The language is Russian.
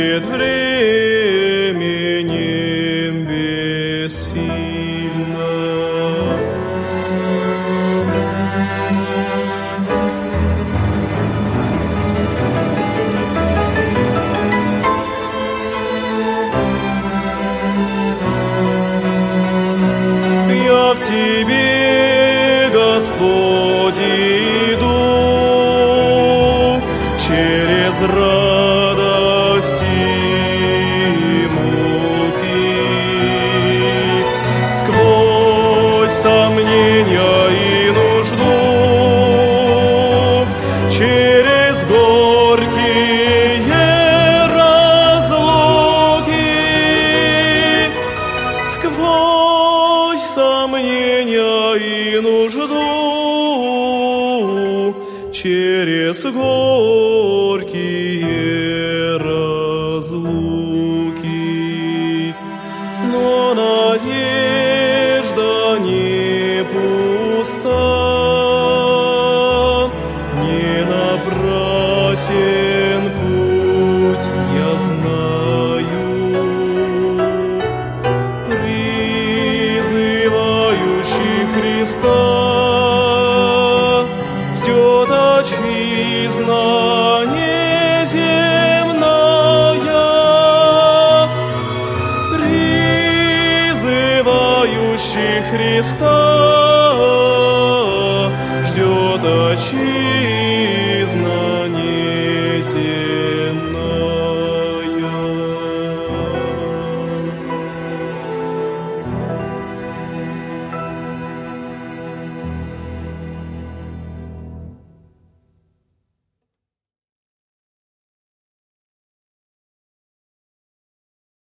пред временем бессильна. Я к Тебе, Господь, иду через радости и муки, сквозь сомнения и нужду, через горькие разлуки, сквозь сомнения и нужду, через горькие разлуки. Но надежда не пуста, не напрасен путь, я знаю. Призывающий Христа ждет отчизна неземная, призывающий Христа ждет отчизна